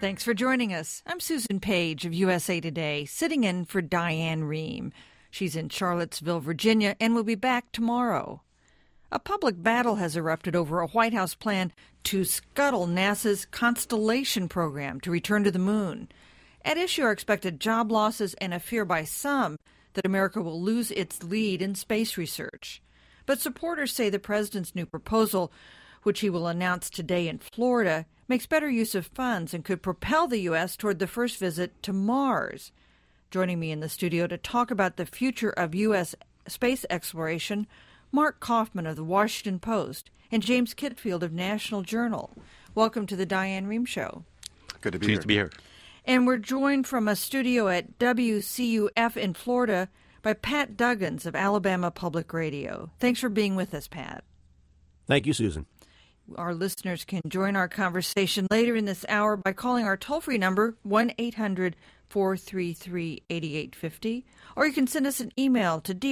Thanks for joining us. I'm Susan Page of USA Today, sitting in for Diane Rehm. She's in Charlottesville, Virginia, and will be back tomorrow. A public battle has erupted over a White House plan to scuttle NASA's Constellation program to return to the moon. At issue are expected job losses and a fear by some that America will lose its lead in space research. But supporters say the president's new proposal, which he will announce today in Florida, makes better use of funds and could propel the U.S. toward the first visit to Mars. Joining me in the studio to talk about the future of U.S. space exploration, Mark Kaufman of the Washington Post and James Kitfield of National Journal. Welcome to the Diane Rehm Show. Good to be here. Pleased to be here. And we're joined from a studio at WCUF in Florida by Pat Duggins of Alabama Public Radio. Thanks for being with us, Pat. Thank you, Susan. Our listeners can join our conversation later in this hour by calling our toll-free number, 1-800-433-8850, or you can send us an email to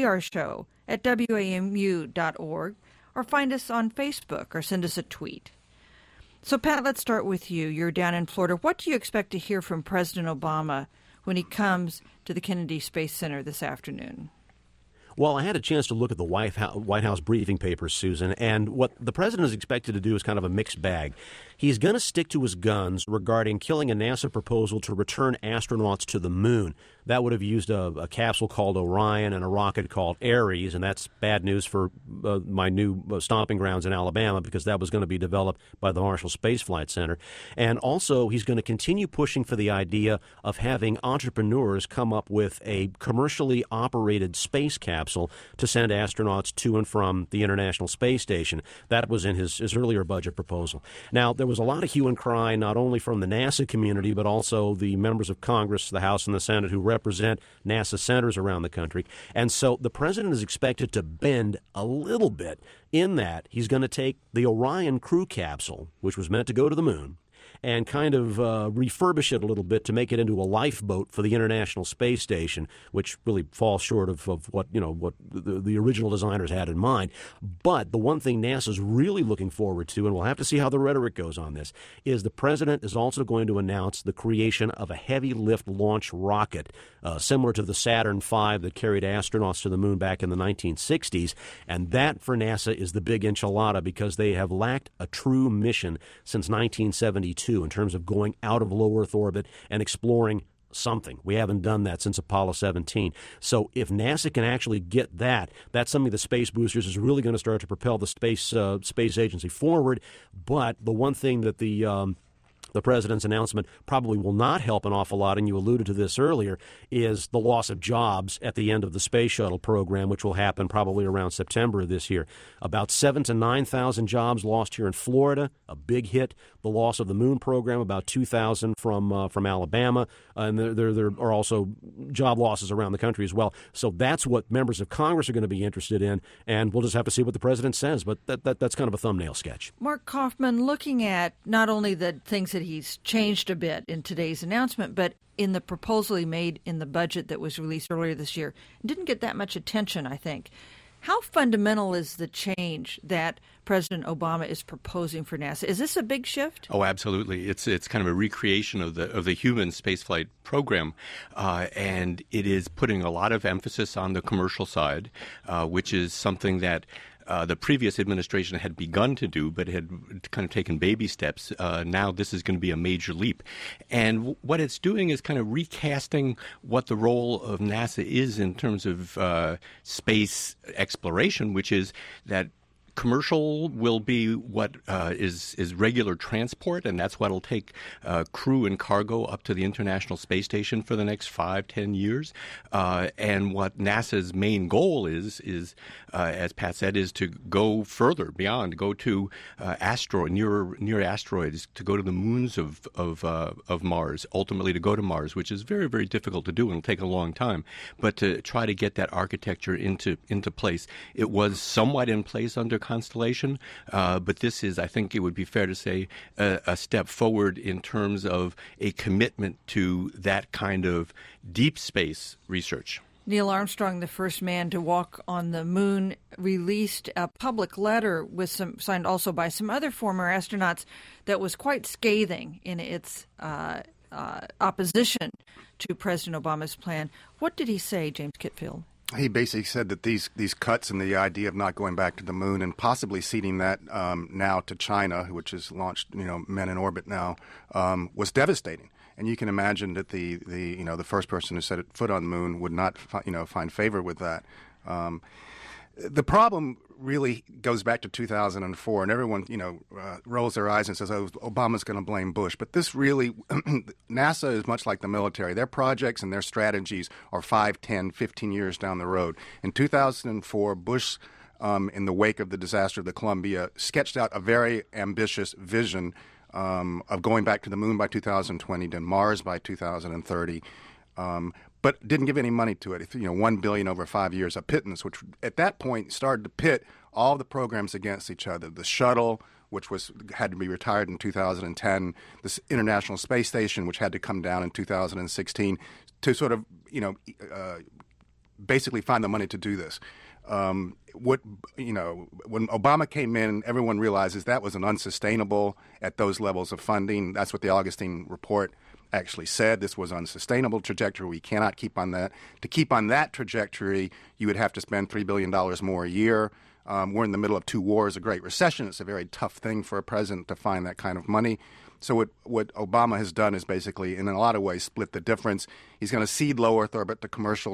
drshow@wamu.org, or find us on Facebook or send us a tweet. So, Pat, let's start with you. You're down in Florida. What do you expect to hear from President Obama when he comes to the Kennedy Space Center this afternoon? Well, I had a chance to look at the White House briefing papers, Susan, and what the president is expected to do is kind of a mixed bag. He's going to stick to his guns regarding killing a NASA proposal to return astronauts to the moon. That would have used a capsule called Orion and a rocket called Ares, and that's bad news for my new stomping grounds in Alabama because that was going to be developed by the Marshall Space Flight Center. And also, he's going to continue pushing for the idea of having entrepreneurs come up with a commercially operated space capsule to send astronauts to and from the International Space Station. That was in his earlier budget proposal. Now, there was a lot of hue and cry, not only from the NASA community, but also the members of Congress, the House and the Senate, who represent NASA centers around the country. And so the president is expected to bend a little bit in that he's going to take the Orion crew capsule, which was meant to go to the moon, and kind of refurbish it a little bit to make it into a lifeboat for the International Space Station, which really falls short of what the original designers had in mind. But the one thing NASA's really looking forward to, and we'll have to see how the rhetoric goes on this, is the president is also going to announce the creation of a heavy lift launch rocket, similar to the Saturn V that carried astronauts to the moon back in the 1960s. And that, for NASA, is the big enchilada because they have lacked a true mission since 1972. In terms of going out of low Earth orbit and exploring something. We haven't done that since Apollo 17. So if NASA can actually get that, that's something the Space Boosters is really going to start to propel the space agency forward. But the one thing that the president's announcement probably will not help an awful lot, and you alluded to this earlier, is the loss of jobs at the end of the Space Shuttle program, which will happen probably around September of this year. About 7,000 to 9,000 jobs lost here in Florida, a big hit. The loss of the Moon program, about 2,000 from Alabama, and there are also job losses around the country as well. So that's what members of Congress are going to be interested in, and we'll just have to see what the president says. But that's kind of a thumbnail sketch. Mark Kaufman, looking at not only the things that he's changed a bit in today's announcement, but in the proposal he made in the budget that was released earlier this year, didn't get that much attention, I think. How fundamental is the change that President Obama is proposing for NASA? Is this a big shift? Oh, absolutely. It's kind of a recreation of the human spaceflight program, and it is putting a lot of emphasis on the commercial side, which is something that the previous administration had begun to do, but had kind of taken baby steps. Now this is going to be a major leap. And what it's doing is kind of recasting what the role of NASA is in terms of space exploration, which is that commercial will be what is regular transport, and that's what will take crew and cargo up to the International Space Station for the next 5-10 years. And what NASA's main goal is as Pat said, is to go further beyond, go to near asteroids, to go to the moons of Mars, ultimately to go to Mars, which is very, very difficult to do and will take a long time. But to try to get that architecture into place, it was somewhat in place under Constellation, but this is, I think it would be fair to say, a step forward in terms of a commitment to that kind of deep space research. Neil Armstrong, the first man to walk on the moon, released a public letter signed also by some other former astronauts that was quite scathing in its opposition to President Obama's plan. What did he say, James Kitfield? He basically said that these cuts and the idea of not going back to the moon and possibly ceding that now to China, which has launched men in orbit now, was devastating. And you can imagine that the first person who set foot on the moon would not find favor with that. The problem really goes back to 2004, and everyone rolls their eyes and says, "Oh, Obama's going to blame Bush." But this really, NASA is much like the military. Their projects and their strategies are 5, 10, 15 years down the road. In 2004, Bush, in the wake of the disaster of the Columbia, sketched out a very ambitious vision of going back to the moon by 2020, to Mars by 2030. But didn't give any money to it. $1 billion over 5 years, a pittance, which at that point started to pit all the programs against each other. The shuttle, which had to be retired in 2010, the International Space Station, which had to come down in 2016, to sort of basically find the money to do this. When Obama came in, everyone realizes that was an unsustainable at those levels of funding. That's what the Augustine report actually said. This was unsustainable trajectory. We cannot keep on that. To keep on that trajectory, you would have to spend $3 billion more a year. We're in the middle of 2 wars, a Great Recession. It's a very tough thing for a president to find that kind of money. So what Obama has done is basically, in a lot of ways, split the difference. He's going to cede low Earth orbit to commercial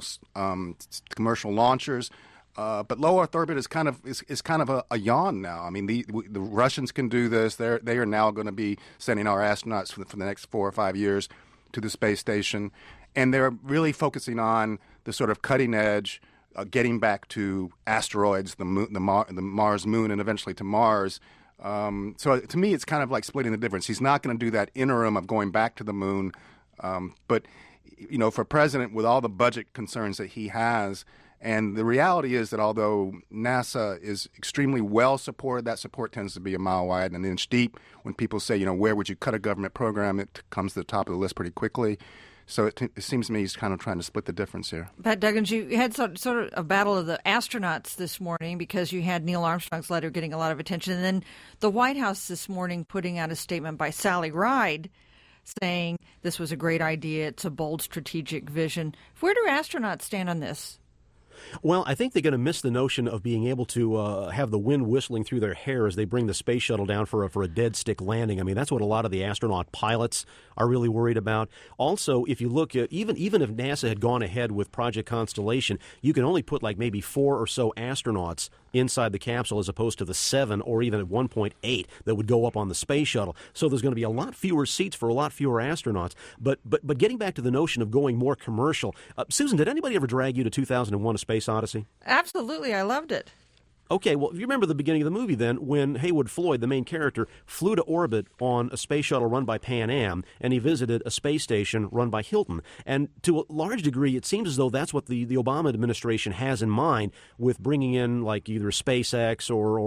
launchers. But low Earth orbit is kind of a yawn now. I mean, the Russians can do this. They are now going to be sending our astronauts for the next 4 or 5 years to the space station, and they're really focusing on the sort of cutting edge, getting back to asteroids, the Mars moon, and eventually to Mars. So to me, it's kind of like splitting the difference. He's not going to do that interim of going back to the moon, but for a president with all the budget concerns that he has. And the reality is that although NASA is extremely well supported, that support tends to be a mile wide and an inch deep. When people say, where would you cut a government program, it comes to the top of the list pretty quickly. So it seems to me he's kind of trying to split the difference here. Pat Duggins, you had sort of a battle of the astronauts this morning because you had Neil Armstrong's letter getting a lot of attention. And then the White House this morning putting out a statement by Sally Ride saying this was a great idea. It's a bold strategic vision. Where do astronauts stand on this? Well, I think they're going to miss the notion of being able to have the wind whistling through their hair as they bring the space shuttle down for a dead stick landing. I mean, that's what a lot of the astronaut pilots are really worried about. Also, if you look at even if NASA had gone ahead with Project Constellation, you can only put like maybe 4 or so astronauts inside the capsule as opposed to the 7 or even at 1.8 that would go up on the space shuttle. So there's going to be a lot fewer seats for a lot fewer astronauts. But getting back to the notion of going more commercial, Susan, did anybody ever drag you to 2001: A Space Odyssey? Absolutely. I loved it. Okay, well, if you remember the beginning of the movie then, when Haywood Floyd, the main character, flew to orbit on a space shuttle run by Pan Am, and he visited a space station run by Hilton. And to a large degree, it seems as though that's what the Obama administration has in mind with bringing in like either SpaceX or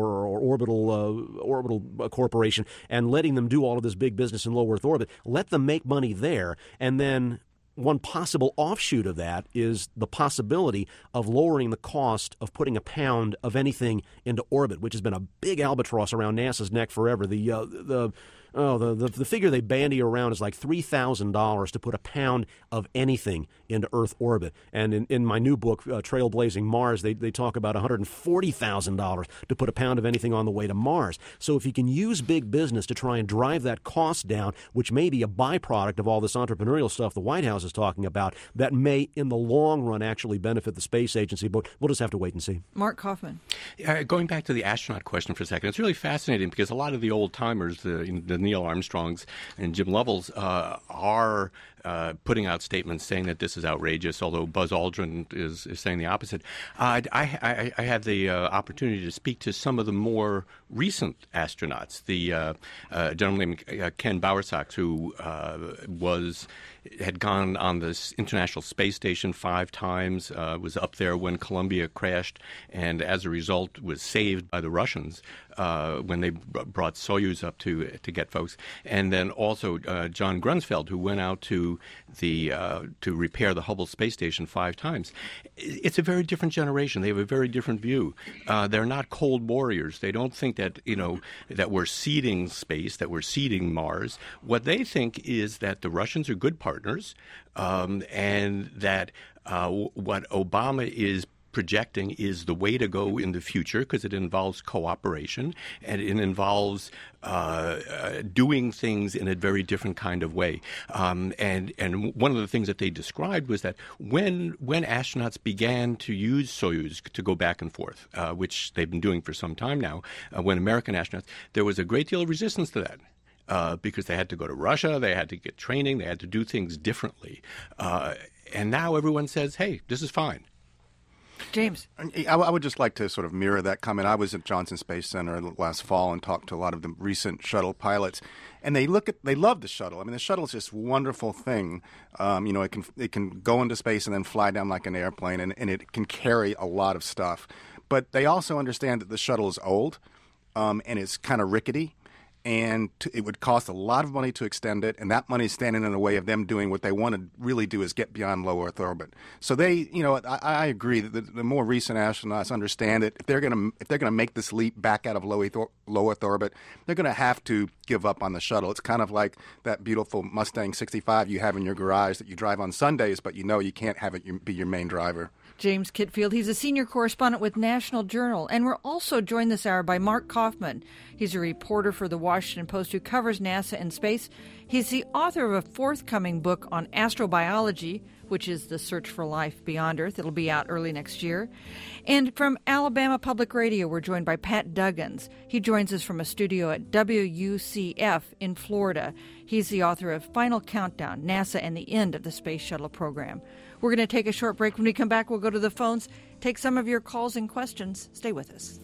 Orbital Corporation and letting them do all of this big business in low Earth orbit. Let them make money there, and then one possible offshoot of that is the possibility of lowering the cost of putting a pound of anything into orbit, which has been a big albatross around NASA's neck forever. The figure they bandy around is like $3,000 to put a pound of anything into Earth orbit. And in my new book, Trailblazing Mars, they talk about $140,000 to put a pound of anything on the way to Mars. So if you can use big business to try and drive that cost down, which may be a byproduct of all this entrepreneurial stuff the White House is talking about, that may in the long run actually benefit the space agency. But we'll just have to wait and see. Mark Kaufman. Going back to the astronaut question for a second, it's really fascinating because a lot of the old timers, the Neil Armstrongs and Jim Lovell's are putting out statements saying that this is outrageous, although Buzz Aldrin is saying the opposite. I had the opportunity to speak to some of the more recent astronauts. The gentleman named Ken Bowersox, who had gone on this International Space Station 5 times, was up there when Columbia crashed, and as a result was saved by the Russians when they brought Soyuz up to get folks. And then also John Grunsfeld, who went out to to repair the Hubble space station 5 times. It's a very different generation. They have a very different view. They're not cold warriors. They don't think that that we're ceding space, that we're ceding Mars. What they think is that the Russians are good partners, and that what Obama is projecting is the way to go in the future, because it involves cooperation and it involves doing things in a very different kind of way. And one of the things that they described was that when astronauts began to use Soyuz to go back and forth, which they've been doing for some time now, when American astronauts, there was a great deal of resistance to that. Because they had to go to Russia, they had to get training, they had to do things differently. And now everyone says, hey, this is fine. James. I would just like to sort of mirror that comment. I was at Johnson Space Center last fall and talked to a lot of the recent shuttle pilots, and they love the shuttle. I mean, the shuttle is just a wonderful thing. It can go into space and then fly down like an airplane, and it can carry a lot of stuff. But they also understand that the shuttle is old, and it's kind of rickety. And it would cost a lot of money to extend it, and that money is standing in the way of them doing what they want to really do, is get beyond low Earth orbit. So I agree that the more recent astronauts understand that if they're going to make this leap back out of low Earth orbit, they're going to have to give up on the shuttle. It's kind of like that beautiful Mustang 65 you have in your garage that you drive on Sundays, but you can't have it be your main driver. James Kitfield. He's a senior correspondent with National Journal. And we're also joined this hour by Mark Kaufman. He's a reporter for the Washington Post who covers NASA and space. He's the author of a forthcoming book on astrobiology, which is the search for life beyond Earth. It'll be out early next year. And from Alabama Public Radio, we're joined by Pat Duggins. He joins us from a studio at WUCF in Florida. He's the author of Final Countdown, NASA and the End of the Space Shuttle Program. We're going to take a short break. When we come back, we'll go to the phones, take some of your calls and questions. Stay with us.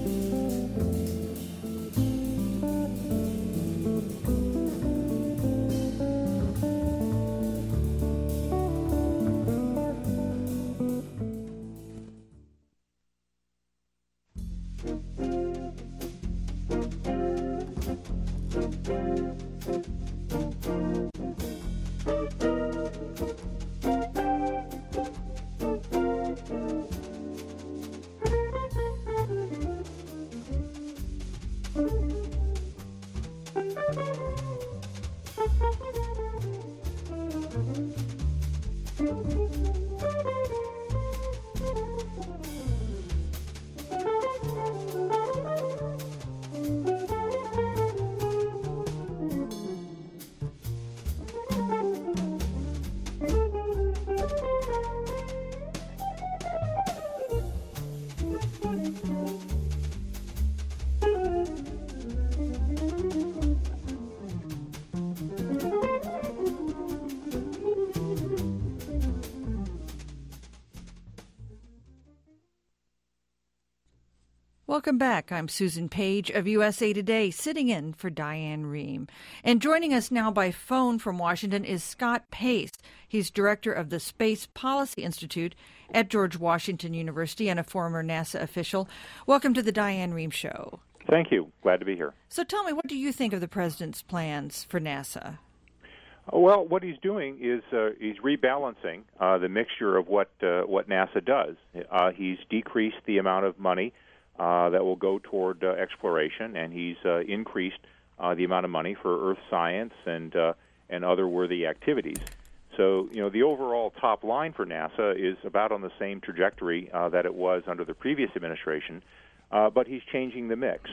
Welcome back. I'm Susan Page of USA Today, sitting in for Diane Rehm. And joining us now by phone from Washington is Scott Pace. He's director of the Space Policy Institute at George Washington University and a former NASA official. Welcome to the Diane Rehm Show. Thank you. Glad to be here. So tell me, what do you think of the president's plans for NASA? Well, what he's doing is he's rebalancing the mixture of what NASA does. He's decreased the amount of money that will go toward exploration, and he's increased the amount of money for Earth science and other worthy activities. So, the overall top line for NASA is about on the same trajectory that it was under the previous administration, but he's changing the mix.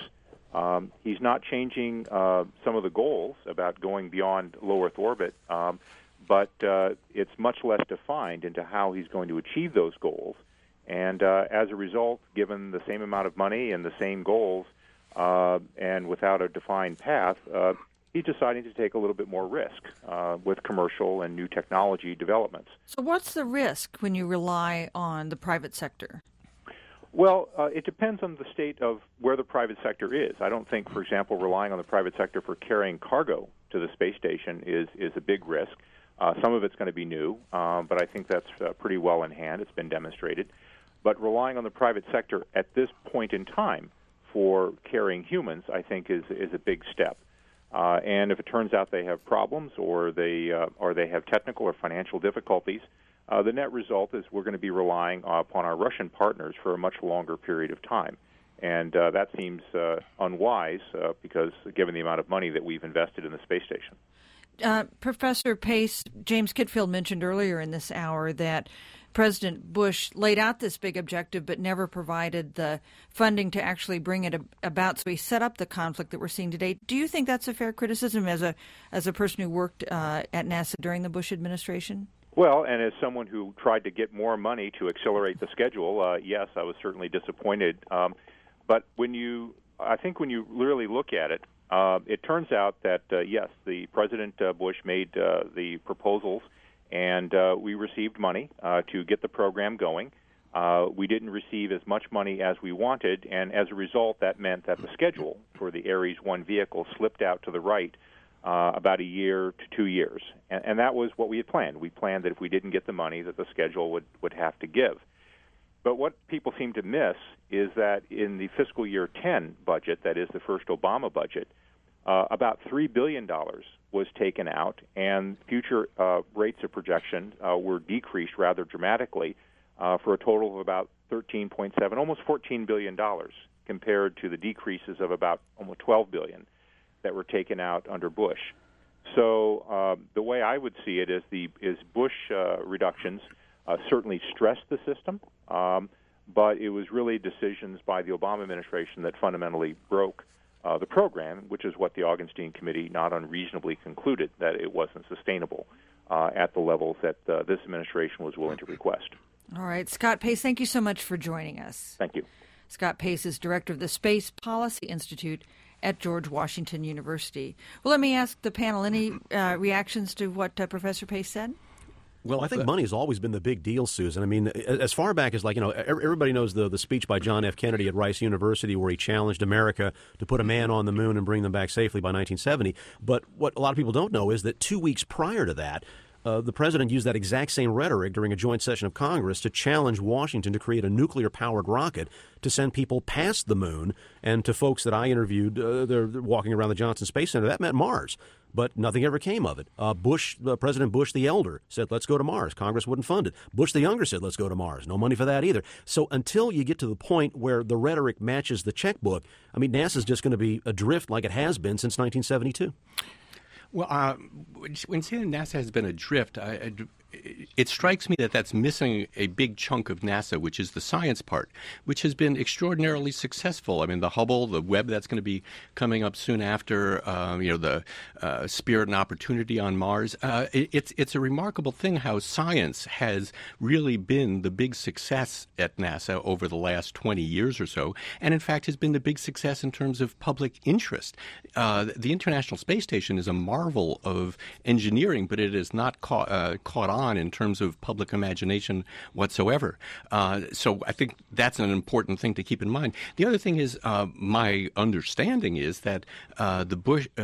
He's not changing some of the goals about going beyond low Earth orbit, but it's much less defined into how he's going to achieve those goals. And as a result, given the same amount of money and the same goals, and without a defined path, he's deciding to take a little bit more risk with commercial and new technology developments. So what's the risk when you rely on the private sector? Well, it depends on the state of where the private sector is. I don't think, for example, relying on the private sector for carrying cargo to the space station is a big risk. Some of it's going to be new, but I think that's pretty well in hand. It's been demonstrated. But relying on the private sector at this point in time for carrying humans, I think, is a big step. And if it turns out they have problems or they have technical or financial difficulties, the net result is we're going to be relying upon our Russian partners for a much longer period of time. And that seems unwise because given the amount of money that we've invested in the space station. Professor Pace, James Kitfield mentioned earlier in this hour that President Bush laid out this big objective but never provided the funding to actually bring it about, so he set up the conflict that we're seeing today. Do you think that's a fair criticism as a person who worked at NASA during the Bush administration? Well, and as someone who tried to get more money to accelerate the schedule, yes, I was certainly disappointed. But I think when you really look at it, it turns out that, yes, the President Bush made the proposals, and we received money to get the program going. We didn't receive as much money as we wanted, and as a result, that meant that the schedule for the Ares 1 vehicle slipped out to the right about a year to 2 years. And that was what we had planned. We planned that if we didn't get the money, that the schedule would have to give. But what people seem to miss is that in the fiscal year 10 budget, that is the first Obama budget, about $3 billion was taken out, and future rates of projection were decreased rather dramatically for a total of about $13.7, almost $14 billion, compared to the decreases of about almost $12 billion that were taken out under Bush. So the way I would see it is Bush reductions certainly stressed the system, but it was really decisions by the Obama administration that fundamentally broke the program, which is what the Augenstein Committee not unreasonably concluded, that it wasn't sustainable at the levels that this administration was willing to request. All right. Scott Pace, thank you so much for joining us. Thank you. Scott Pace is director of the Space Policy Institute at George Washington University. Well, let me ask the panel, any reactions to what Professor Pace said? Well, I think money has always been the big deal, Susan. I mean, as far back as, everybody knows the speech by John F. Kennedy at Rice University where he challenged America to put a man on the moon and bring them back safely by 1970. But what a lot of people don't know is that 2 weeks prior to that, the president used that exact same rhetoric during a joint session of Congress to challenge Washington to create a nuclear-powered rocket to send people past the moon. And to folks that I interviewed, they're walking around the Johnson Space Center, that meant Mars. But nothing ever came of it. President Bush the elder said, let's go to Mars. Congress wouldn't fund it. Bush the younger said, let's go to Mars. No money for that either. So until you get to the point where the rhetoric matches the checkbook, I mean, NASA's just going to be adrift like it has been since 1972. Well, when saying NASA has been adrift, it strikes me that that's missing a big chunk of NASA, which is the science part, which has been extraordinarily successful. I mean, the Hubble, the Webb that's going to be coming up soon after, the Spirit and Opportunity on Mars. It's a remarkable thing how science has really been the big success at NASA over the last 20 years or so, and in fact has been the big success in terms of public interest. The International Space Station is a marvel of engineering, but it is not caught on in terms of public imagination whatsoever. So I think that's an important thing to keep in mind. The other thing is, my understanding is that the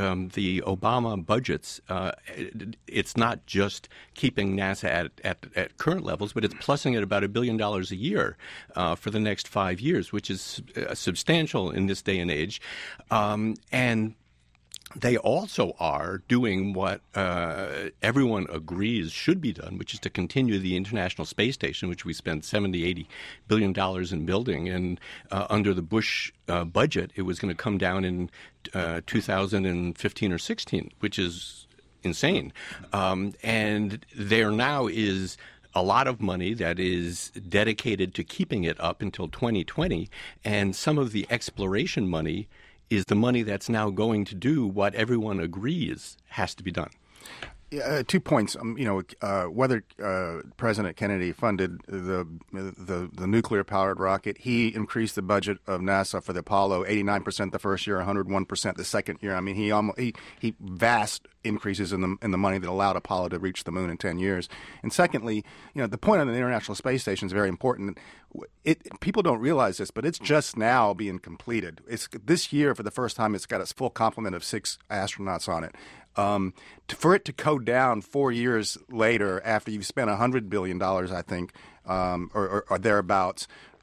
Obama budgets, it's not just keeping NASA at current levels, but it's plussing at about $1 billion a year for the next 5 years, which is substantial in this day and age. And they also are doing what everyone agrees should be done, which is to continue the International Space Station, which we spent $70-80 billion in building. And under the Bush budget, it was going to come down in 2015 or 16, which is insane. And there now is a lot of money that is dedicated to keeping it up until 2020, and some of the exploration money is the money that's now going to do what everyone agrees has to be done. 2 points. Whether President Kennedy funded the nuclear-powered rocket, he increased the budget of NASA for the Apollo 89% the first year, 101% the second year. I mean, he vast increases in the money that allowed Apollo to reach the moon in 10 years. And secondly, the point on the International Space Station is very important. People don't realize this, but it's just now being completed. It's this year, for the first time, it's got its full complement of 6 astronauts on it. For it to go down 4 years later after you've spent $100 billion, I think, or thereabouts,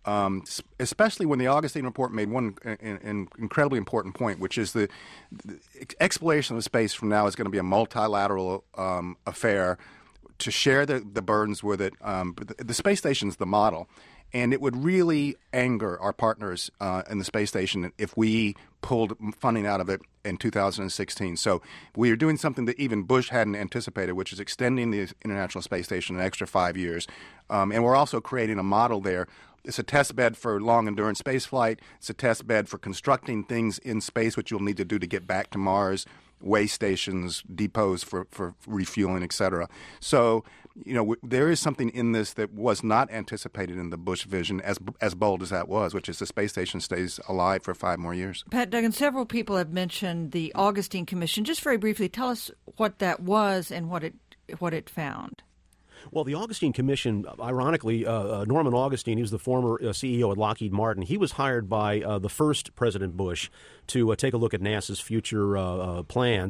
especially when the Augustine report made one incredibly important point, which is the exploration of space from now is going to be a multilateral affair to share the burdens with it. The space station is the model. And it would really anger our partners in the space station if we pulled funding out of it in 2016. So we are doing something that even Bush hadn't anticipated, which is extending the International Space Station an extra 5 years. And we're also creating a model there. It's a test bed for long-endurance spaceflight. It's a test bed for constructing things in space, which you'll need to do to get back to Mars, way stations, depots for refueling, et cetera. So, there is something in this that was not anticipated in the Bush vision, as bold as that was, which is the space station stays alive for 5 more years. Pat Duggan, several people have mentioned the Augustine Commission. Just very briefly, tell us what that was and what it found. Well, the Augustine Commission, ironically, Norman Augustine, he was the former CEO at Lockheed Martin. He was hired by the first President Bush to take a look at NASA's future plans.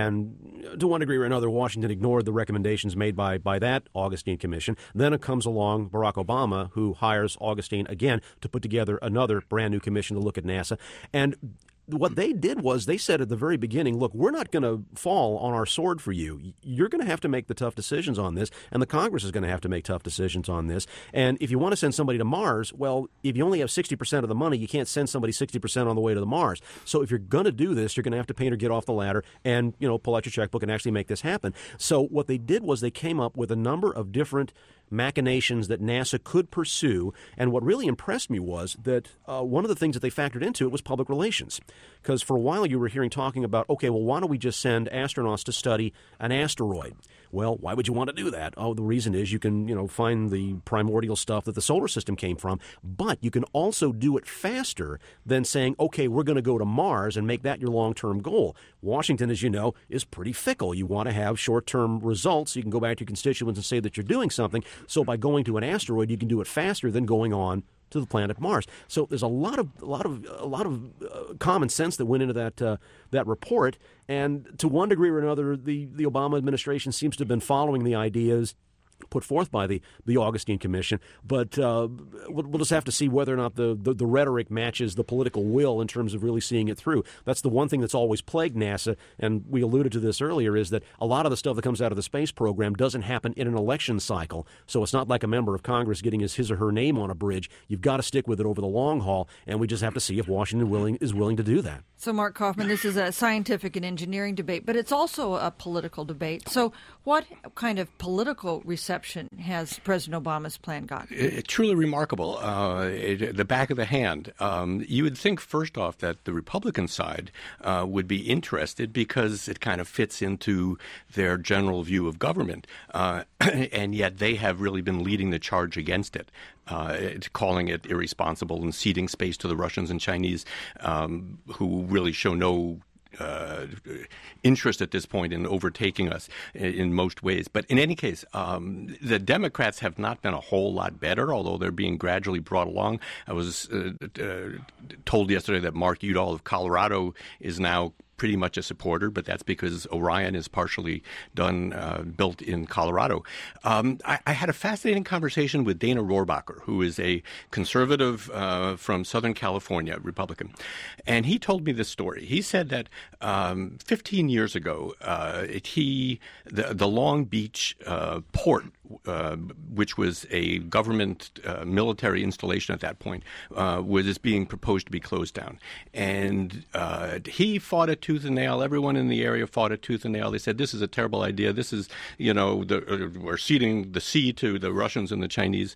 And to one degree or another, Washington ignored the recommendations made by that Augustine Commission. Then it comes along Barack Obama, who hires Augustine again to put together another brand new commission to look at NASA. And what they did was they said at the very beginning, look, we're not going to fall on our sword for you. You're going to have to make the tough decisions on this, and the Congress is going to have to make tough decisions on this. And if you want to send somebody to Mars, well, if you only have 60% of the money, you can't send somebody 60% on the way to the Mars. So if you're going to do this, you're going to have to paint or get off the ladder and, pull out your checkbook and actually make this happen. So what they did was they came up with a number of different machinations that NASA could pursue. And what really impressed me was that one of the things that they factored into it was public relations. Because for a while you were hearing talking about, okay, well, why don't we just send astronauts to study an asteroid? Well, why would you want to do that? Oh, the reason is you can, find the primordial stuff that the solar system came from, but you can also do it faster than saying, okay, we're going to go to Mars and make that your long-term goal. Washington, as you know, is pretty fickle. You want to have short-term results so you can go back to your constituents and say that you're doing something. So by going to an asteroid, you can do it faster than going on to the planet Mars. So there's a lot of common sense that went into that report, and to one degree or another, the Obama administration seems to have been following the ideas put forth by the Augustine Commission, but we'll just have to see whether or not the rhetoric matches the political will in terms of really seeing it through. That's the one thing that's always plagued NASA, and we alluded to this earlier, is that a lot of the stuff that comes out of the space program doesn't happen in an election cycle, so it's not like a member of Congress getting his or her name on a bridge. You've got to stick with it over the long haul, and we just have to see if Washington is willing to do that. So, Mark Kaufman, this is a scientific and engineering debate, but it's also a political debate. So what kind of political reception has President Obama's plan got? Truly remarkable. The back of the hand. You would think, first off, that the Republican side would be interested because it kind of fits into their general view of government, and yet they have really been leading the charge against it. Calling it irresponsible and ceding space to the Russians and Chinese, who really show no interest at this point in overtaking us in most ways. But in any case, the Democrats have not been a whole lot better, although they're being gradually brought along. I was told yesterday that Mark Udall of Colorado is now pretty much a supporter, but that's because Orion is partially built in Colorado. I had a fascinating conversation with Dana Rohrabacher, who is a conservative from Southern California, Republican, and he told me this story. He said that 15 years ago, the Long Beach port, which was a government military installation at that point, was being proposed to be closed down. And he fought it tooth and nail. Everyone in the area fought it tooth and nail. They said, this is a terrible idea. This is, we're ceding the sea to the Russians and the Chinese.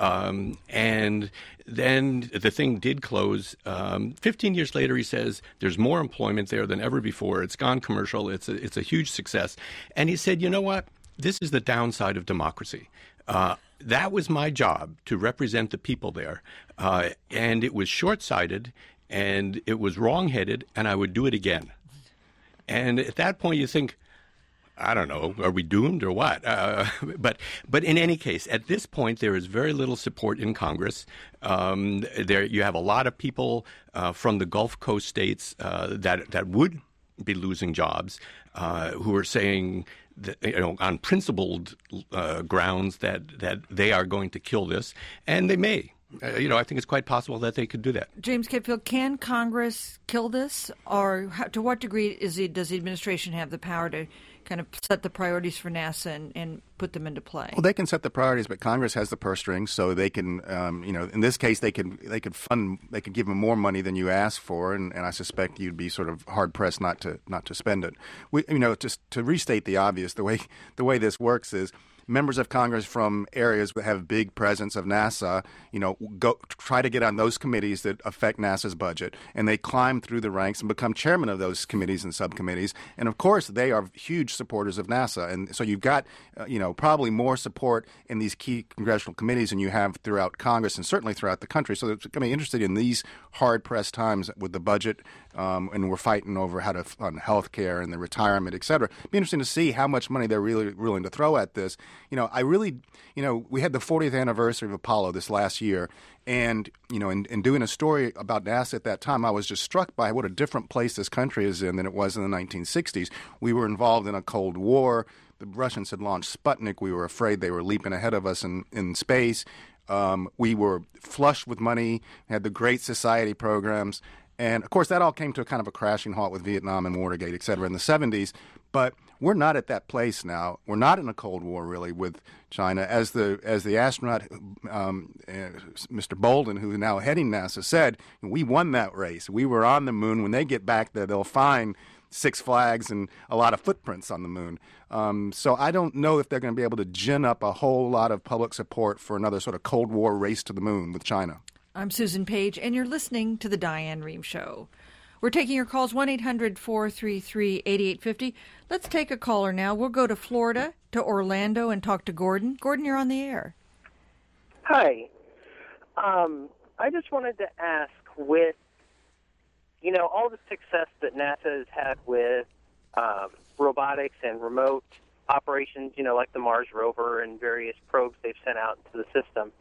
And then the thing did close. 15 years later, he says, there's more employment there than ever before. It's gone commercial. It's a huge success. And he said, you know what? This is the downside of democracy. That was my job, to represent the people there. And it was short-sighted, and it was wrong-headed, and I would do it again. And at that point, you think, I don't know, are we doomed or what? But in any case, at this point, there is very little support in Congress. There you have a lot of people from the Gulf Coast states that would be losing jobs, who are saying that, on principled grounds that they are going to kill this, and they may. I think it's quite possible that they could do that. James Kitfield, can Congress kill this, or to what degree does the administration have the power to kind of set the priorities for NASA and put them into play? Well, they can set the priorities, but Congress has the purse strings, so they can, in this case, they could give them more money than you ask for, and I suspect you'd be sort of hard pressed not to spend it. Just to restate the obvious, the way this works is, members of Congress from areas that have big presence of NASA, go try to get on those committees that affect NASA's budget, and they climb through the ranks and become chairman of those committees and subcommittees. And of course, they are huge supporters of NASA, and so you've got, probably more support in these key congressional committees than you have throughout Congress and certainly throughout the country. So it's going to be interesting in these hard-pressed times with the budget, and we're fighting over how to fund health care and the retirement, et cetera. It'll be interesting to see how much money they're really willing to throw at this. We had the 40th anniversary of Apollo this last year, and, in doing a story about NASA at that time, I was just struck by what a different place this country is in than it was in the 1960s. We were involved in a Cold War. The Russians had launched Sputnik. We were afraid they were leaping ahead of us in space. We were flush with money, had the Great Society programs. And, of course, that all came to a kind of a crashing halt with Vietnam and Watergate, et cetera, in the 70s. But we're not at that place now. We're not in a Cold War, really, with China. As the astronaut, Mr. Bolden, who is now heading NASA, said, we won that race. We were on the moon. When they get back there, they'll find 6 flags and a lot of footprints on the moon. So I don't know if they're going to be able to gin up a whole lot of public support for another sort of Cold War race to the moon with China. I'm Susan Page, and you're listening to The Diane Rehm Show. We're taking your calls, 1-800-433-8850. Let's take a caller now. We'll go to Florida, to Orlando, and talk to Gordon. Gordon, you're on the air. Hi. I just wanted to ask, with, all the success that NASA has had with robotics and remote operations, like the Mars rover and various probes they've sent out into the system,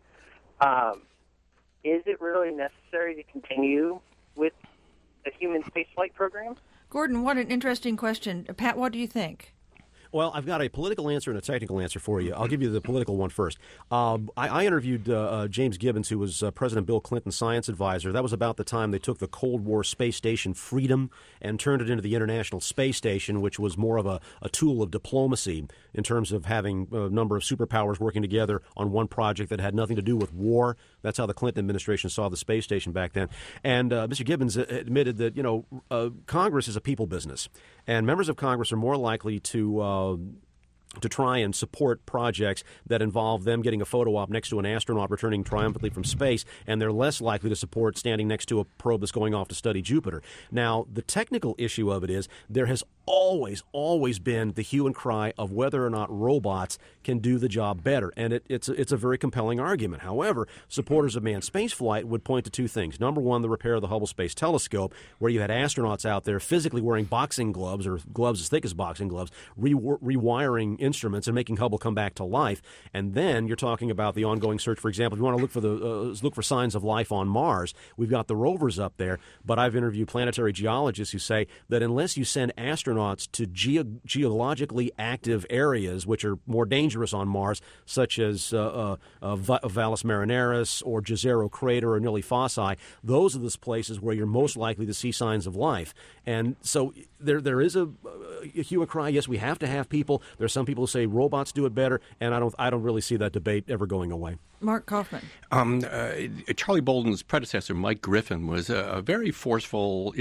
is it really necessary to continue with a human spaceflight program? Gordon, what an interesting question. Pat, what do you think? Well, I've got a political answer and a technical answer for you. I'll give you the political one first. I interviewed James Gibbons, who was President Bill Clinton's science advisor. That was about the time they took the Cold War space station Freedom and turned it into the International Space Station, which was more of a tool of diplomacy in terms of having a number of superpowers working together on one project that had nothing to do with war. That's how the Clinton administration saw the space station back then. And Mr. Gibbons admitted that, Congress is a people business, and members of Congress are more likely to try and support projects that involve them getting a photo op next to an astronaut returning triumphantly from space, and they're less likely to support standing next to a probe that's going off to study Jupiter. Now, the technical issue of it is there has always been the hue and cry of whether or not robots can do the job better, and it's a very compelling argument. However, supporters of manned spaceflight would point to two things. Number one, the repair of the Hubble Space Telescope, where you had astronauts out there physically wearing boxing gloves, or gloves as thick as boxing gloves, rewiring instruments and making Hubble come back to life. And then you're talking about the ongoing search. For example, if you want to look for signs of life on Mars, we've got the rovers up there, but I've interviewed planetary geologists who say that unless you send astronauts to geologically active areas, which are more dangerous on Mars, such as Valles Marineris or Jezero Crater or Nili Fossae, those are the places where you're most likely to see signs of life. And so there is a hue and cry. Yes, we have to have people. There's some people who say robots do it better, and I don't really see that debate ever going away. Mark Kaufman. Charlie Bolden's predecessor, Mike Griffin, was a very forceful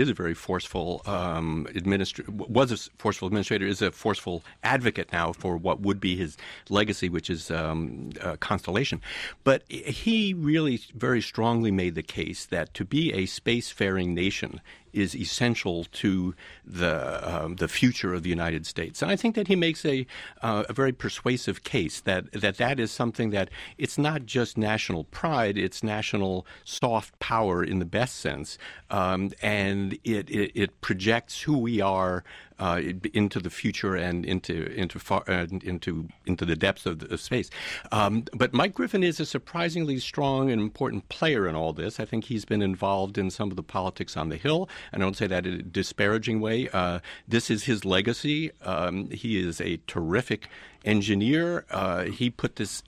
administrator, is a forceful advocate now for what would be his legacy, which is Constellation. But he really very strongly made the case that to be a spacefaring nation is essential to the future of the United States. And I think that he makes a very persuasive case that is something that it's not just national pride, it's national soft power in the best sense, and it projects who we are into the future and into the depths of space. But Mike Griffin is a surprisingly strong and important player in all this. I think he's been involved in some of the politics on the Hill. I don't say that in a disparaging way. This is his legacy. He is a terrific engineer. He put this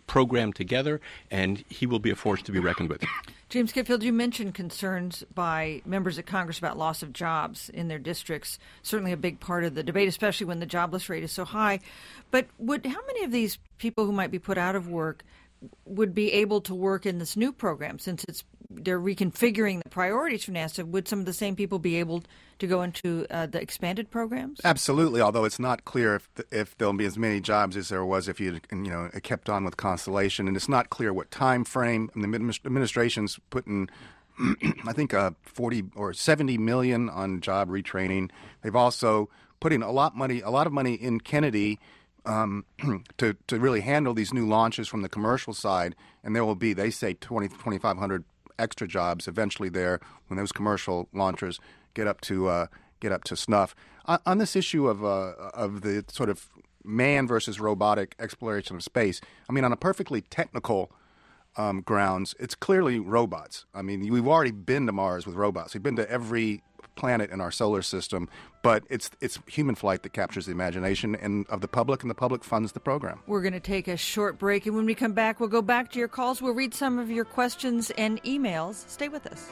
program together, and he will be a force to be reckoned with. James Kitfield, you mentioned concerns by members of Congress about loss of jobs in their districts. Certainly a big part of the debate, especially when the jobless rate is so high. But how many of these people who might be put out of work would be able to work in this new program, since they're reconfiguring the priorities for NASA? Would some of the same people be able to go into the expanded programs? Absolutely, although it's not clear if there'll be as many jobs as there was if you kept on with Constellation, and it's not clear what time frame. And the administration's putting, I think, 40 or 70 million on job retraining. They've also put in a lot of money in Kennedy to really handle these new launches from the commercial side, and there will be, they say, 2,500 extra jobs eventually there when those commercial launchers get up to snuff. On this issue of the sort of man versus robotic exploration of space, I mean, on a perfectly technical grounds, it's clearly robots. I mean, we've already been to Mars with robots. We've been to every planet in our solar system, but it's human flight that captures the imagination of the public, and the public funds the program. We're going to take a short break, and when we come back, we'll go back to your calls. We'll read some of your questions and emails. Stay with us.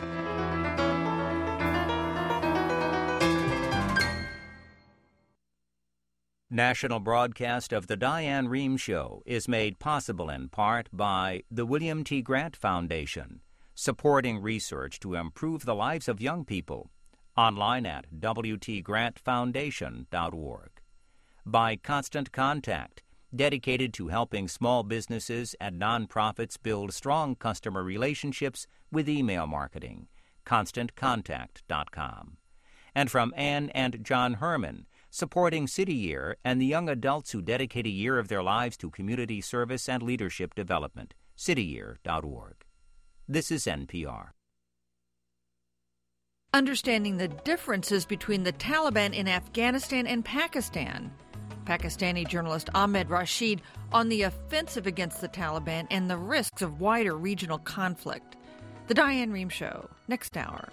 National broadcast of The Diane Rehm Show is made possible in part by the William T. Grant Foundation, supporting research to improve the lives of young people. Online at wtgrantfoundation.org. By Constant Contact, dedicated to helping small businesses and nonprofits build strong customer relationships with email marketing. ConstantContact.com. And from Ann and John Herman, supporting City Year and the young adults who dedicate a year of their lives to community service and leadership development. cityyear.org. This is NPR. Understanding the differences between the Taliban in Afghanistan and Pakistan. Pakistani journalist Ahmed Rashid on the offensive against the Taliban and the risks of wider regional conflict. The Diane Rehm Show, next hour.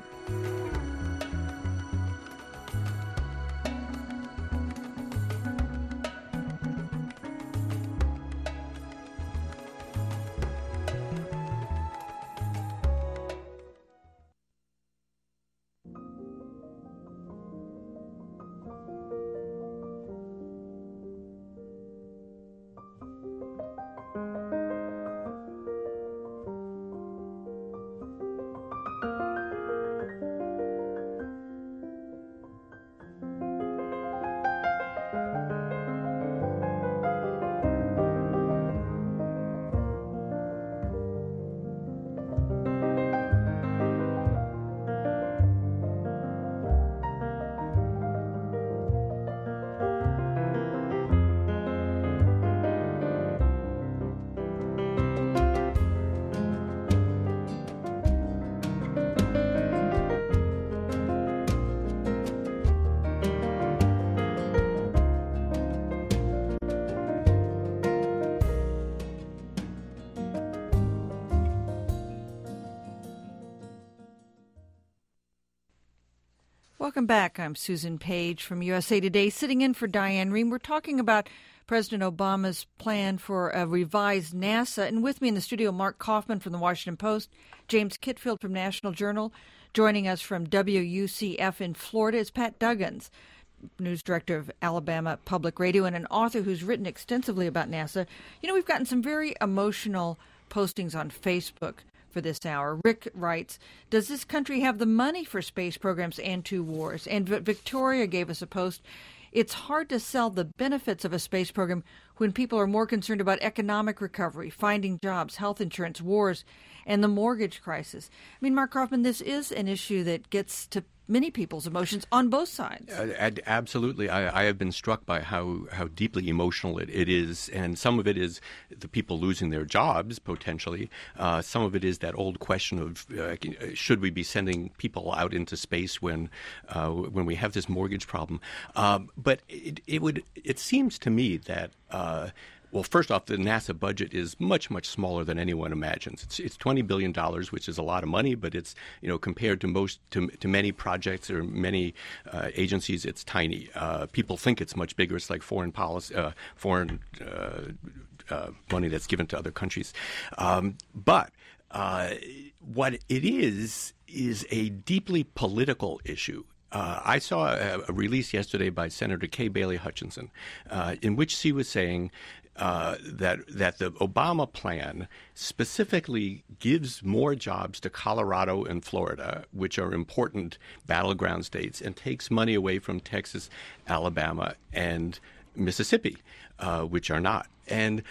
Welcome back. I'm Susan Page from USA Today, sitting in for Diane Rehm. We're talking about President Obama's plan for a revised NASA. And with me in the studio, Mark Kaufman from the Washington Post, James Kitfield from National Journal. Joining us from WUCF in Florida is Pat Duggins, news director of Alabama Public Radio and an author who's written extensively about NASA. You know, we've gotten some very emotional postings on Facebook for this hour. Rick writes, does this country have the money for space programs and two wars? And Victoria gave us a post. It's hard to sell the benefits of a space program when people are more concerned about economic recovery, finding jobs, health insurance, wars, and the mortgage crisis. I mean, Mark Kaufman, this is an issue that gets to many people's emotions on both sides. Absolutely. I have been struck by how deeply emotional it is. And some of it is the people losing their jobs, potentially. Some of it is that old question of should we be sending people out into space when we have this mortgage problem? But it seems to me that well, first off, the NASA budget is much, much smaller than anyone imagines. It's $20 billion, which is a lot of money, but it's, compared to many projects or many agencies, it's tiny. People think it's much bigger. It's like foreign policy, foreign money that's given to other countries. But what it is a deeply political issue. I saw a release yesterday by Senator Kay Bailey Hutchinson, in which she was saying that the Obama plan specifically gives more jobs to Colorado and Florida, which are important battleground states, and takes money away from Texas, Alabama, and Mississippi, which are not. And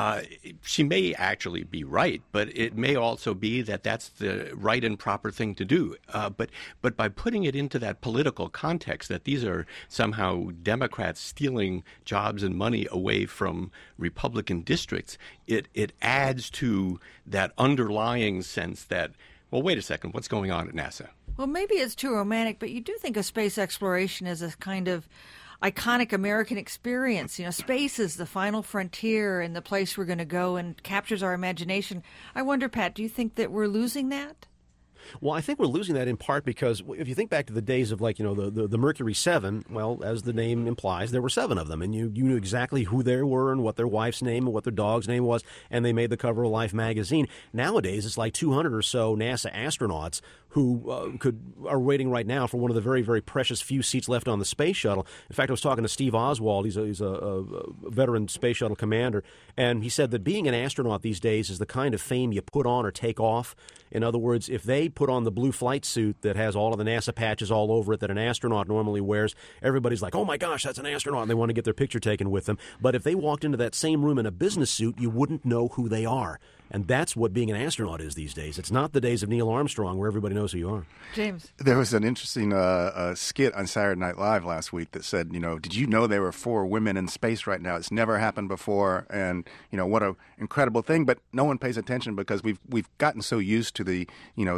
she may actually be right, but it may also be that that's the right and proper thing to do. But by putting it into that political context, that these are somehow Democrats stealing jobs and money away from Republican districts, it adds to that underlying sense that, well, wait a second, what's going on at NASA? Well, maybe it's too romantic, but you do think of space exploration as a kind of iconic American experience. You know, space is the final frontier and the place we're going to go, and captures our imagination. I wonder, Pat, do you think that we're losing that? Well, I think we're losing that in part because if you think back to the days of, like, the Mercury 7, well, as the name implies, there were 7 of them, and you knew exactly who they were and what their wife's name and what their dog's name was, and they made the cover of Life magazine. Nowadays, it's like 200 or so NASA astronauts who are waiting right now for one of the very, very precious few seats left on the space shuttle. In fact, I was talking to Steve Oswald. He's a veteran space shuttle commander, and he said that being an astronaut these days is the kind of fame you put on or take off. In other words, if they put on the blue flight suit that has all of the NASA patches all over it that an astronaut normally wears, everybody's like, oh my gosh, that's an astronaut, and they want to get their picture taken with them. But if they walked into that same room in a business suit, you wouldn't know who they are. And that's what being an astronaut is these days. It's not the days of Neil Armstrong where everybody knows who you are. James. There was an interesting skit on Saturday Night Live last week that said, did you know there were 4 women in space right now? It's never happened before, and what an incredible thing. But no one pays attention because we've gotten so used to the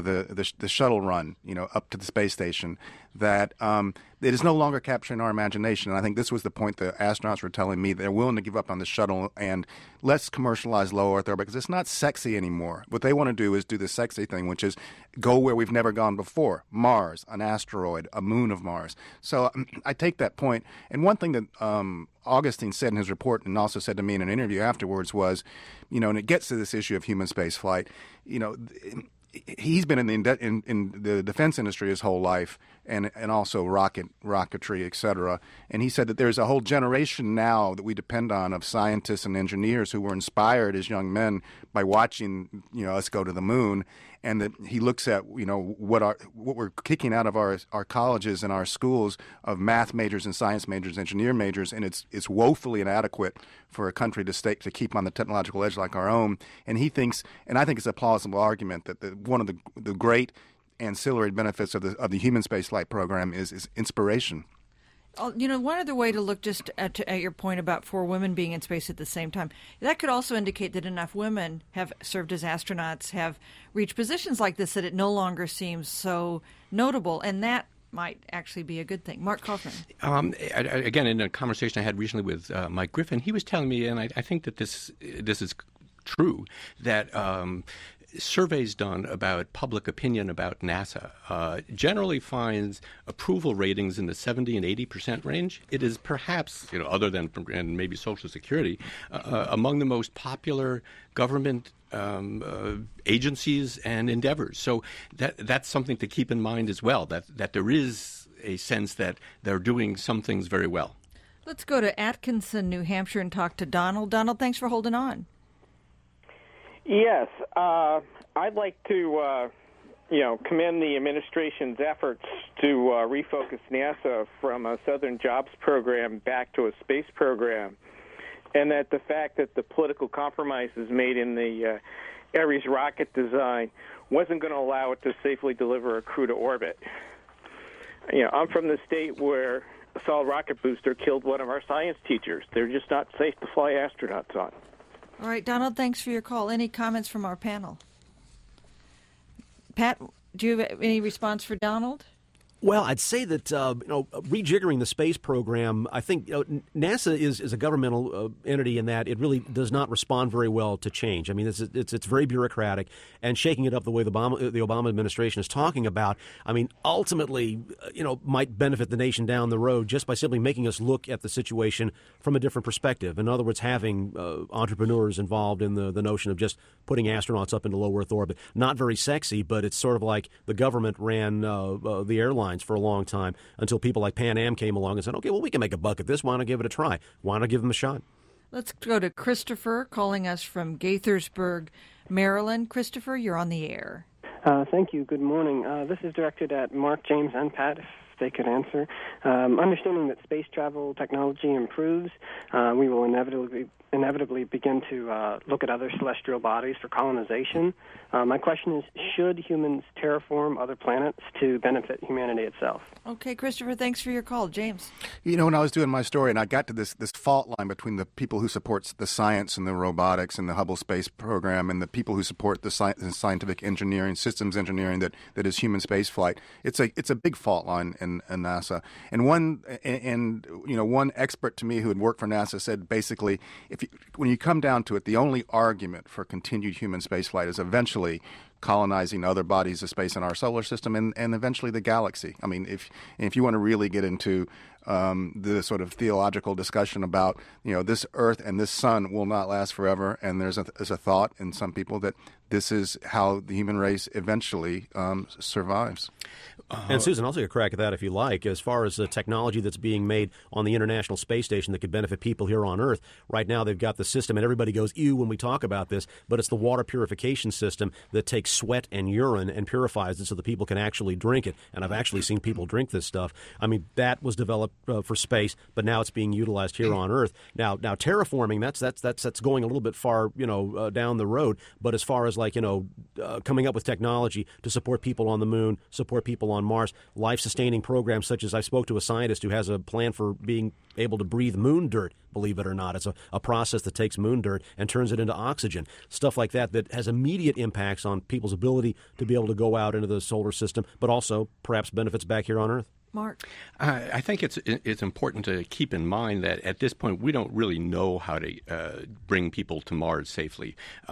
shuttle run, up to the space station, that it is no longer capturing our imagination. And I think this was the point the astronauts were telling me. They're willing to give up on the shuttle and let's commercialize low Earth orbit because it's not sexy anymore. What they want to do is do the sexy thing, which is go where we've never gone before: Mars, an asteroid, a moon of Mars. So I take that point. And one thing that Augustine said in his report, and also said to me in an interview afterwards, was, and it gets to this issue of human space flight. He's been in the defense industry his whole life, and also rocketry, et cetera. And he said that there's a whole generation now that we depend on of scientists and engineers who were inspired as young men by watching us go to the moon. And that he looks at what we're kicking out of our colleges and our schools of math majors and science majors, engineer majors, and it's woefully inadequate for a country to keep on the technological edge like our own. And he thinks, and I think it's a plausible argument, that one of the great ancillary benefits of the human spaceflight program is inspiration. One other way to look just at your point about 4 women being in space at the same time, that could also indicate that enough women have served as astronauts, have reached positions like this, that it no longer seems so notable, and that might actually be a good thing. Mark Kaufman. Again, in a conversation I had recently with Mike Griffin, he was telling me, and I think that this is true, that surveys done about public opinion about NASA generally finds approval ratings in the 70 and 80% range. It is perhaps, other than and maybe Social Security, among the most popular government agencies and endeavors. So that's something to keep in mind as well, that there is a sense that they're doing some things very well. Let's go to Atkinson, New Hampshire, and talk to Donald. Donald, thanks for holding on. Yes, I'd like to, commend the administration's efforts to refocus NASA from a Southern Jobs program back to a space program, and that the fact that the political compromises made in the Ares rocket design wasn't going to allow it to safely deliver a crew to orbit. I'm from the state where a solid rocket booster killed one of our science teachers. They're just not safe to fly astronauts on. All right, Donald, thanks for your call. Any comments from our panel? Pat, do you have any response for Donald? Well, I'd say that rejiggering the space program, I think NASA is a governmental entity in that it really does not respond very well to change. I mean, it's very bureaucratic, and shaking it up the way the Obama administration is talking about, I mean, ultimately, might benefit the nation down the road just by simply making us look at the situation from a different perspective. In other words, having entrepreneurs involved in the notion of just putting astronauts up into low Earth orbit. Not very sexy, but it's sort of like the government ran the airlines for a long time until people like Pan Am came along and said, okay, well, we can make a buck at this. Why not give it a try? Why not give them a shot? Let's go to Christopher calling us from Gaithersburg, Maryland. Christopher, you're on the air. Thank you. Good morning. This is directed at Mark, James, and Pat, if they could answer. Understanding that space travel technology improves, we will inevitably begin to look at other celestial bodies for colonization. My question is, should humans terraform other planets to benefit humanity itself? Okay, Christopher, thanks for your call. James? When I was doing my story and I got to this fault line between the people who support the science and the robotics and the Hubble Space Program and the people who support the scientific engineering, systems engineering that is human space flight, it's a big fault line in NASA. And one expert to me who had worked for NASA said basically, when you come down to it, the only argument for continued human spaceflight is eventually colonizing other bodies of space in our solar system and eventually the galaxy. I mean, if you want to really get into the sort of theological discussion about, this Earth and this sun will not last forever, and there's a thought in some people that this is how the human race eventually survives. And Susan, I'll take a crack at that if you like. As far as the technology that's being made on the International Space Station that could benefit people here on Earth, right now they've got the system, and everybody goes, ew, when we talk about this, but it's the water purification system that takes sweat and urine and purifies it so that people can actually drink it. And I've actually seen people drink this stuff. I mean, that was developed for space, but now it's being utilized here on Earth. Now terraforming, that's going a little bit far, down the road. But as far as coming up with technology to support people on the moon, support people on Mars, life-sustaining programs such as I spoke to a scientist who has a plan for being able to breathe moon dirt, believe it or not. It's a process that takes moon dirt and turns it into oxygen. Stuff like that has immediate impacts on people's ability to be able to go out into the solar system, but also perhaps benefits back here on Earth. Mark? I think it's important to keep in mind that at this point we don't really know how to bring people to Mars safely.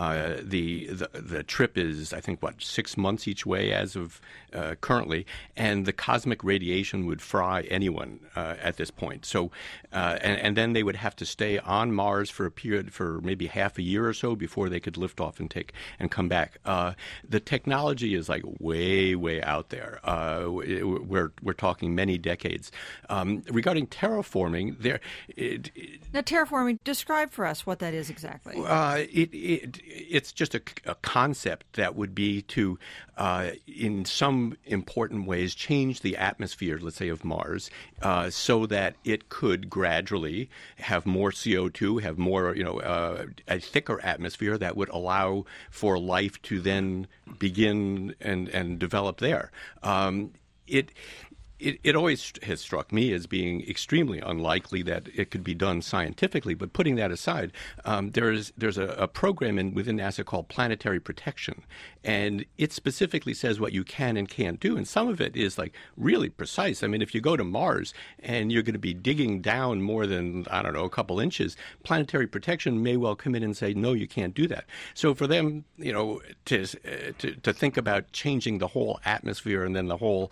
The trip is, I think, 6 months each way as of currently, and the cosmic radiation would fry anyone at this point. So, and then they would have to stay on Mars for a period for maybe half a year or so before they could lift off and come back. The technology is like way out there. We're talking many decades. Regarding terraforming, now terraforming, describe for us what that is exactly. It's just a concept that would be to, in some important ways, change the atmosphere, let's say, of Mars, so that it could gradually have more CO2, have more, a thicker atmosphere that would allow for life to then begin and develop there. It always has struck me as being extremely unlikely that it could be done scientifically. But putting that aside, there's a program within NASA called Planetary Protection, and it specifically says what you can and can't do. And some of it is like really precise. I mean, if you go to Mars and you're going to be digging down more than, I don't know, a couple inches, Planetary Protection may well come in and say, no, you can't do that. So for them, to think about changing the whole atmosphere and then the whole,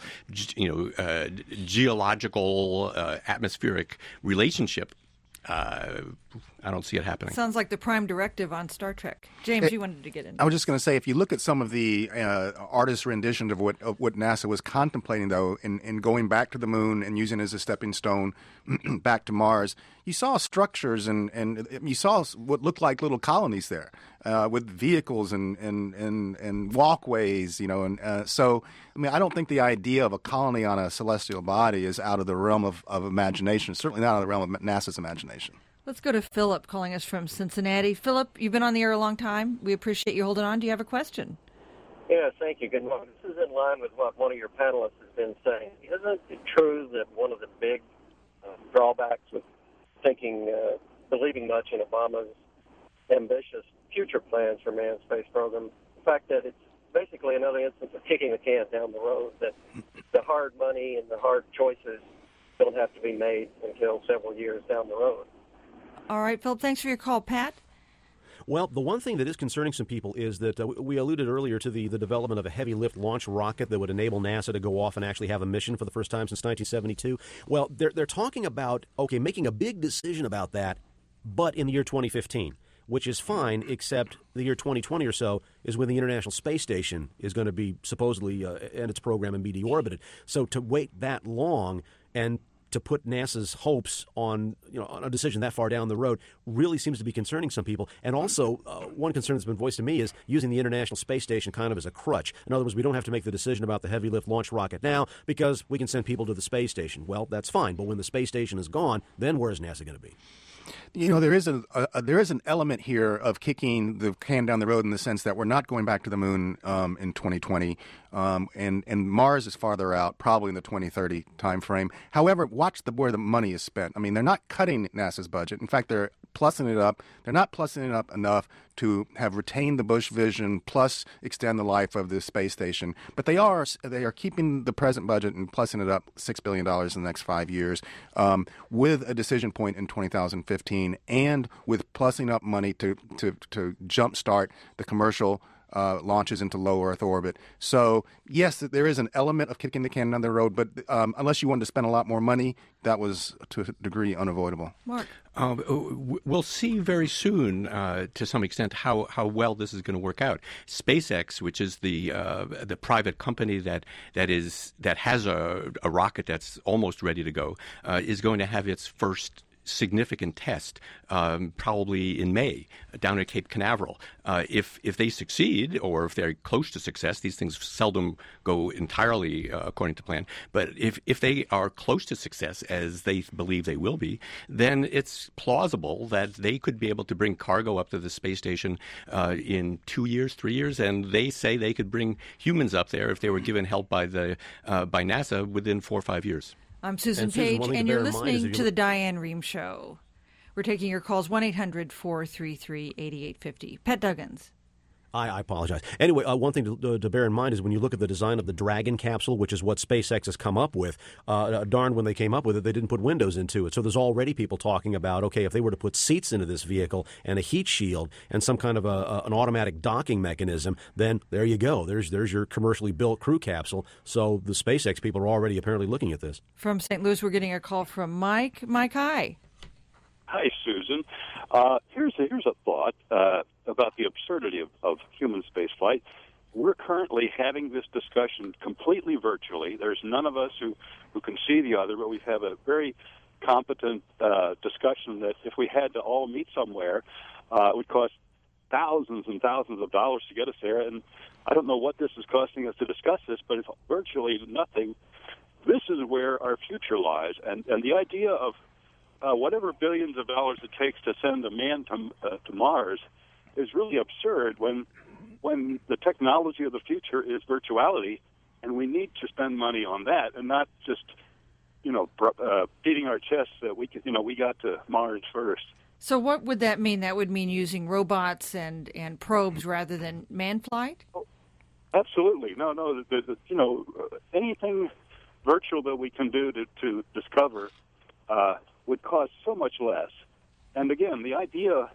geological atmospheric relationship, I don't see it happening. Sounds like the prime directive on Star Trek. James, you wanted to get into. I was just going to say, if you look at some of the artist renditions of what NASA was contemplating, though, in going back to the moon and using it as a stepping stone back to Mars, you saw structures and you saw what looked like little colonies there with vehicles and walkways, so I mean, I don't think the idea of a colony on a celestial body is out of the realm of imagination. Certainly not out of the realm of NASA's imagination. Let's go to Philip calling us from Cincinnati. Philip, you've been on the air a long time. We appreciate you holding on. Do you have a question? Yes, thank you. Good morning. This is in line with what one of your panelists has been saying. Isn't it true that one of the big drawbacks with believing much in Obama's ambitious future plans for manned space program, the fact that it's basically another instance of kicking the can down the road, that the hard hard money and the hard choices don't have to be made until several years down the road. All right, Philip, thanks for your call. Pat? Well, the one thing that is concerning some people is that we alluded earlier to the development of a heavy lift launch rocket that would enable NASA to go off and actually have a mission for the first time since 1972. Well, they're talking about, making a big decision about that, but in the year 2015, which is fine, except the year 2020 or so is when the International Space Station is going to be supposedly end its program and be deorbited. So to wait that long and to put NASA's hopes on on a decision that far down the road really seems to be concerning some people. And also, one concern that's been voiced to me is using the International Space Station kind of as a crutch. In other words, we don't have to make the decision about the heavy lift launch rocket now because we can send people to the space station. Well, that's fine, but when the space station is gone, then where is NASA going to be? There is an element here of kicking the can down the road in the sense that we're not going back to the moon in 2020, and Mars is farther out, probably in the 2030 timeframe. However, watch where the money is spent. I mean, they're not cutting NASA's budget. In fact, they're plussing it up. They're not plussing it up enough to have retained the Bush vision plus extend the life of the space station. But they are keeping the present budget and plussing it up $6 billion in the next 5 years with a decision point in 2015 and with plussing up money to jumpstart the commercial launches into low Earth orbit. So, yes, there is an element of kicking the can down the road, but unless you wanted to spend a lot more money, that was, to a degree, unavoidable. Mark? We'll see very soon, to some extent, how well this is going to work out. SpaceX, which is the private company that has a rocket that's almost ready to go, is going to have its first significant test probably in May down at Cape Canaveral. If they succeed, or if they're close to success, these things seldom go entirely according to plan, but if they are close to success, as they believe they will be, then it's plausible that they could be able to bring cargo up to the space station in 2 years, 3 years, and they say they could bring humans up there if they were given help by NASA within 4 or 5 years. I'm Susan Page, and you're listening to The Diane Rehm Show. We're taking your calls, 1-800-433-8850. Pat Duggins. I apologize. Anyway, one thing to bear in mind is when you look at the design of the Dragon capsule, which is what SpaceX has come up with, darn when they came up with it, they didn't put windows into it. So there's already people talking about, okay, if they were to put seats into this vehicle and a heat shield and some kind of an automatic docking mechanism, then there you go. There's your commercially built crew capsule. So the SpaceX people are already apparently looking at this. From St. Louis, we're getting a call from Mike. Mike, hi. Hi, Susan. Here's a thought about the absurdity of human spaceflight. We're currently having this discussion completely virtually. There's none of us who can see the other, but we have a very competent discussion that if we had to all meet somewhere, it would cost thousands and thousands of dollars to get us there. And I don't know what this is costing us to discuss this, but it's virtually nothing. This is where our future lies. And the idea of whatever billions of dollars it takes to send a man to Mars is really absurd when the technology of the future is virtuality, and we need to spend money on that and not just beating our chests that we got to Mars first. So what would that mean? That would mean using robots and probes rather than man flight? Oh, absolutely. No. Anything virtual that we can do to discover would cost so much less. And again, the idea,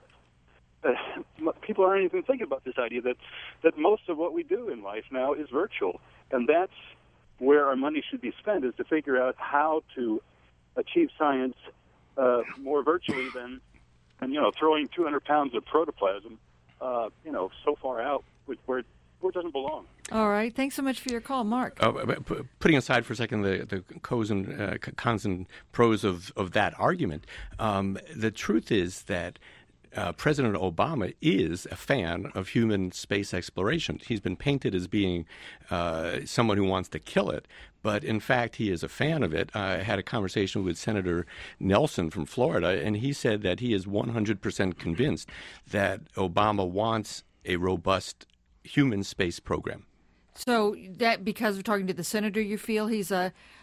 people aren't even thinking about this idea that most of what we do in life now is virtual. And that's where our money should be spent, is to figure out how to achieve science more virtually than throwing 200 pounds of protoplasm, so far out where it doesn't belong. All right. Thanks so much for your call, Mark. Putting aside for a second the cons and pros of that argument, the truth is that President Obama is a fan of human space exploration. He's been painted as being someone who wants to kill it, but in fact he is a fan of it. I had a conversation with Senator Nelson from Florida, and he said that he is 100% convinced that Obama wants a robust human space program. So that because we're talking to the senator, you feel he's a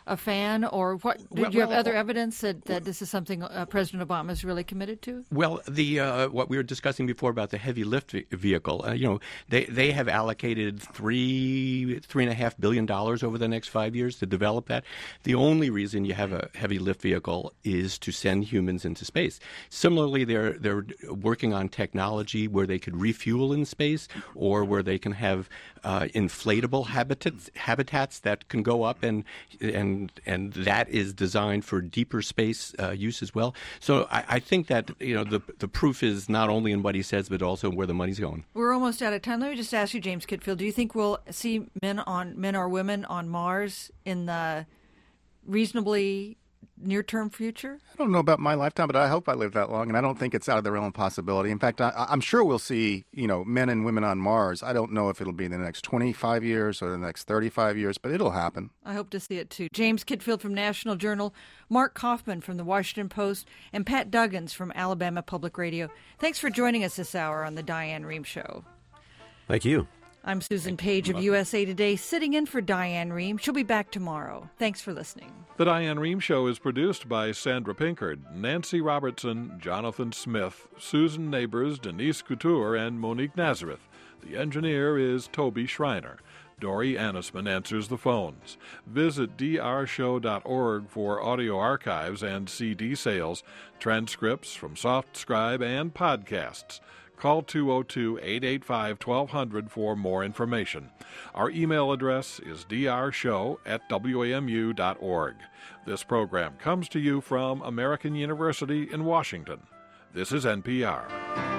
a fan, or what? Did you have other evidence that this is something President Obama is really committed to? Well, the what we were discussing before about the heavy lift vehicle, they have allocated $3.5 billion over the next 5 years to develop that. The only reason you have a heavy lift vehicle is to send humans into space. Similarly, they're working on technology where they could refuel in space, or where they can have inflatable habitats that can go up, and that is designed for deeper space use as well. So I think that the proof is not only in what he says, but also where the money's going. We're almost out of time. Let me just ask you, James Kitfield, do you think we'll see men or women on Mars in the reasonably near-term future? I don't know about my lifetime, but I hope I live that long, and I don't think it's out of the realm of possibility. In fact, I'm sure we'll see, men and women on Mars. I don't know if it'll be in the next 25 years or the next 35 years, but it'll happen. I hope to see it, too. James Kitfield from National Journal, Mark Kaufman from The Washington Post, and Pat Duggins from Alabama Public Radio. Thanks for joining us this hour on The Diane Rehm Show. Thank you. I'm Susan Page of USA Today, sitting in for Diane Rehm. She'll be back tomorrow. Thanks for listening. The Diane Rehm Show is produced by Sandra Pinkard, Nancy Robertson, Jonathan Smith, Susan Neighbors, Denise Couture, and Monique Nazareth. The engineer is Toby Schreiner. Dory Annisman answers the phones. Visit drshow.org for audio archives and CD sales, transcripts from SoftScribe, and podcasts. Call 202-885-1200 for more information. Our email address is drshow@wamu.org. This program comes to you from American University in Washington. This is NPR.